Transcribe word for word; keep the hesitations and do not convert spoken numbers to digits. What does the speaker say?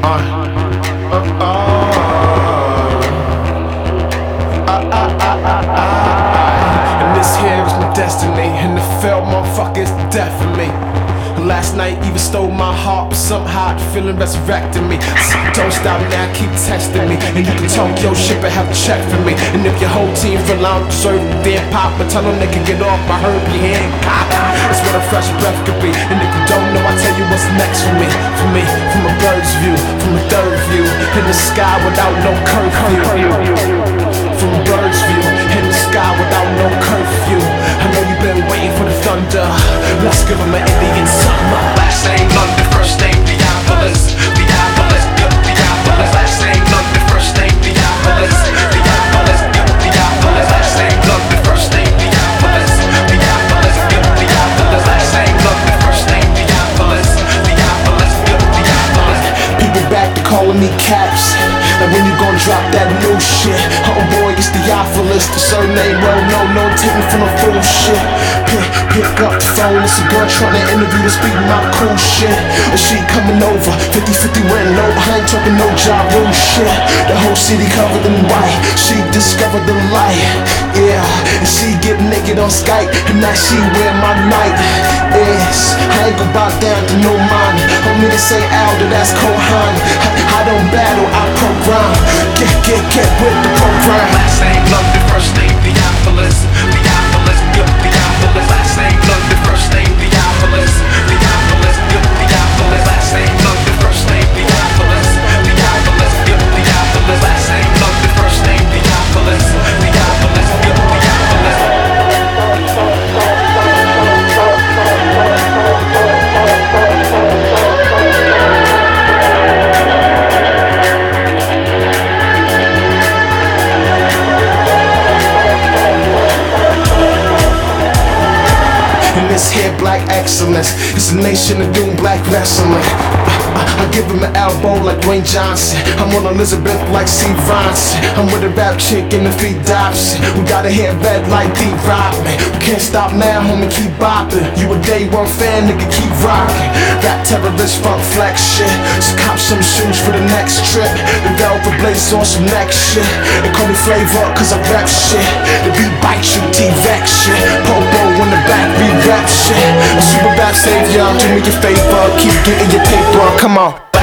Uh, uh, uh, uh, uh, uh, uh. And this here is my destiny, and the failed motherfucker is the death of me. Last night even stole my heart, but somehow the feeling resurrected me. Don't stop now, keep testing me. And you can talk your shit but have to check for me. And if your whole team feel I don't deserve it, then pop. But tell them they can get off my Herbie hand pop. That's what a fresh breath could be. And if you don't know, I tell you what's next for me. For me, from a bird's view, from a third view, in the sky without no curfew. From a bird's view, in the sky without no curfew. I know you've been waiting for the thunder. Let's give them an Indian summer. Last name London, first name Theophilus. Theophilus, Theophilus. Last name London, first name Theophilus. Theophilus, Theophilus. Last name London, first name Theophilus. Theophilus, Theophilus. Last name London, first name Theophilus. Theophilus, Theophilus. People back to calling me Caps. Like when you gon' drop that new shit? Oh boy, it's Theophilus. The surname, well, no, no, take me from the full shit. Pick, pick up the phone, it's a girl trying to interview to speak my cool shit. And she coming over, fifty fifty went no, I ain't talking no job rule shit. The whole city covered in white, she discovered the light. Yeah, and she get naked on Skype, and now she wear my night. Yes, I ain't gon' bow down to no money. Homie, this ain't Aldo, that's Kohan. I, I don't battle, I program. Get, get, get with the program. Last name London, first name Theophilus. Theophilus, Theophilus. Last name London, first name Theophilus. Theophilus, Theophilus. Last name London, first name Theophilus. Theophilus, Theophilus. Last name London, first name Theophilus. Theophilus, Theophilus. This here black excellence, it's a nation of doing black wrestling. I, I, I give him an elbow like Dwayne Johnson. I'm on Elizabeth like Steve Ronson. I'm with a rap chick in the feet Dobson. We got a hair red like Deep Rodman. We can't stop now, homie, keep bopping. You a day one fan, nigga, keep rocking. Rap terrorist, funk flex shit. So cop some shoes for the next trip. The velvet blaze on some next shit. They call me Flavor cause I rap shit. The beat bite you, T-Vex shit. Popo in the back, re-rap shit. A super rap savior, do me a favor, keep getting your paper, come on.